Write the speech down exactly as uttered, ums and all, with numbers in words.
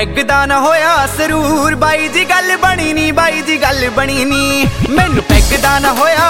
Peg दा ना होया सरूर बाई जी गल बनी नी, बाई जी गल बनी नी। मैनू पैग दा ना होया